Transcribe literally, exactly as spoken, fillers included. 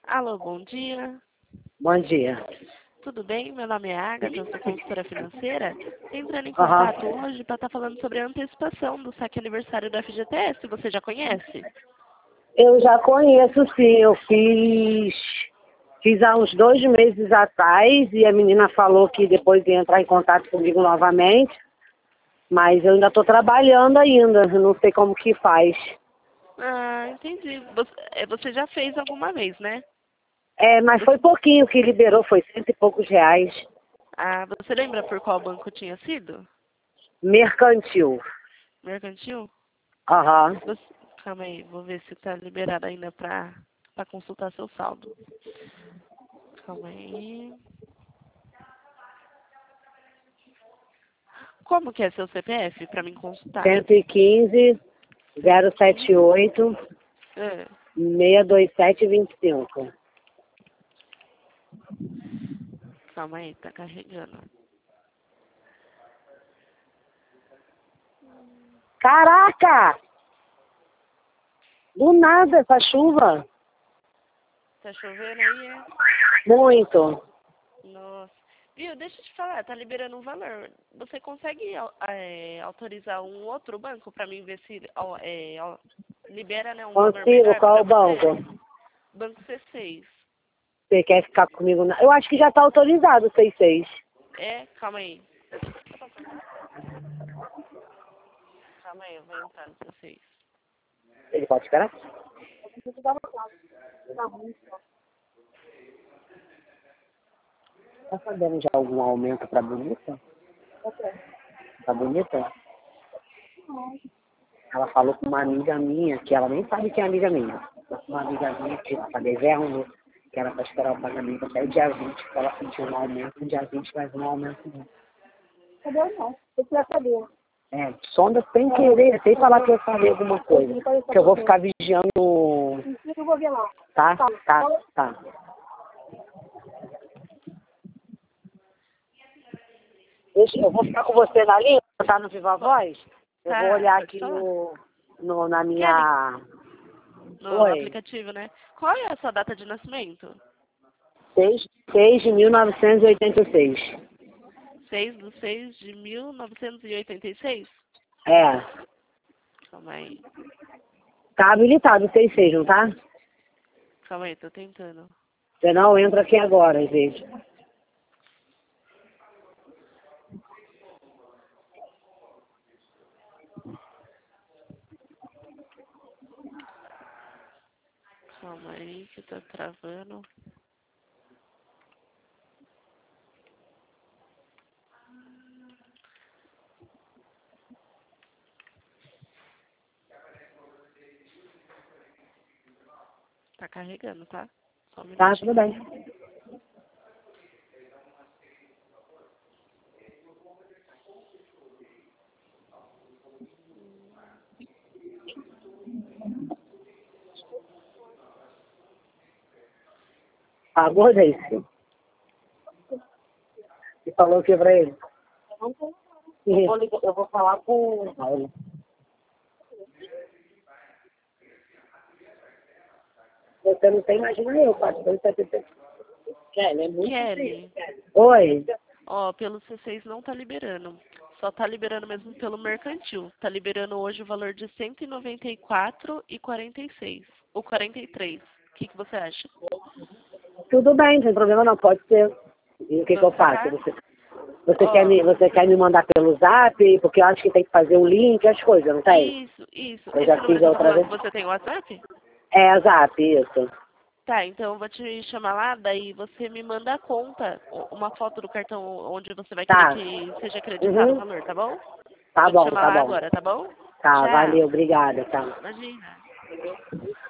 Alô, bom dia. Bom dia. Tudo bem? Meu nome é Agatha, eu sou consultora financeira. Entrando em Aham. contato hoje para estar falando sobre a antecipação do saque aniversário do F G T S. Você já conhece? Eu já conheço, sim. Eu fiz, fiz há uns dois meses atrás e a menina falou que depois ia entrar em contato comigo novamente, mas eu ainda estou trabalhando ainda, eu não sei como que faz. Ah, entendi. Você, é, você já fez alguma vez, né? É, mas foi pouquinho que liberou, foi cento e poucos reais. Ah, você lembra por qual banco tinha sido? Mercantil. Mercantil? Aham. Você- Calma aí, vou ver se está liberado ainda para para consultar seu saldo. Calma aí. Como que é seu C P F para mim consultar? cento e quinze, zero sete oito, É. seis dois sete, vinte e cinco. Calma aí, tá carregando. Caraca! Do nada essa chuva. Tá chovendo aí, é? Muito. Nossa. Viu, deixa eu te falar, tá liberando um valor. Você consegue au- é, autorizar um outro banco pra mim ver se ó, é, ó, libera, né, um valor Consigo, melhor qual pra o você? banco? Banco C seis. Você quer ficar comigo? Na... Eu acho que já está autorizado o seis seis. É, calma aí. Calma aí, eu vou entrar no C seis. Ele pode esperar? Tá sabendo de algum aumento para bonita? Tá bonita? Ela falou com uma amiga minha, que ela nem sabe que é amiga minha. Falou com uma amiga minha que tá devendo, que era para esperar o pagamento até o dia vinte, que ela sentiu um aumento, no dia vinte vai vir um aumento. Cadê o não? Você vai saber. É, sonda sem querer, sem falar que eu falei alguma coisa. Que eu vou ficar vigiando. Eu vou ver lá. Tá, tá, tá. Deixa, eu vou ficar com você na linha, tá no Viva Voz? Eu Tá, vou olhar pode aqui falar. no, no, na Kelly, minha... no Oi. aplicativo, né? Qual é a sua data de nascimento? seis de mil novecentos e oitenta e seis. seis de seis de mil novecentos e oitenta e seis? É. Calma aí. Tá habilitado o seis seis, não tá? Calma aí, tô tentando. Você não entra aqui agora, gente. Calma aí, que tá travando. Tá carregando, tá? Só um Tá, tudo minutinho. bem. Pagou, Deise? E falou o que pra ele? Eu vou, ligar, eu vou falar com o Paulo. Você não tem, imagina eu, quatrocentos e setenta. Kelly, é muito Kelly, difícil. Oi. ó, pelo C seis não tá liberando. Só tá liberando mesmo pelo mercantil. Tá liberando hoje o valor de cento e noventa e quatro e quarenta e seis. Ou quarenta e três. O que, que você acha? Tudo bem, não tem problema não, pode ser. E o que, que eu Vamos faço? sacar? Você, você, quer Ó, me, você quer me mandar pelo zap? Porque eu acho que tem que fazer um link, as coisas, não tem? isso, isso. Eu Esse já número fiz que eu tô outra falando, vez. você tem o WhatsApp? É, zap, isso. Tá, então eu vou te chamar lá, daí você me manda a conta, o- uma foto do cartão onde você vai querer Tá. que seja acreditado o Uhum. valor, tá bom? Tá Vou te bom, chamar tá lá bom. agora, tá bom? Tá, Tchau. valeu, obrigada, tá. Imagina.